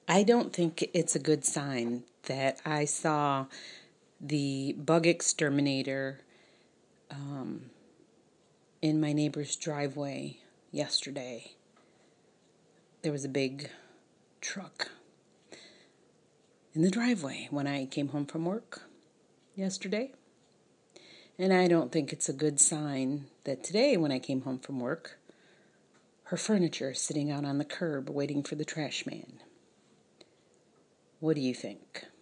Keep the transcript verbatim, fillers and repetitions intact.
I don't think it's a good sign that I saw the bug exterminator um, in my neighbor's driveway yesterday. There was a big truck in the driveway when I came home from work yesterday. And I don't think it's a good sign that today, when I came home from work, her furniture is sitting out on the curb waiting for the trash man. What do you think?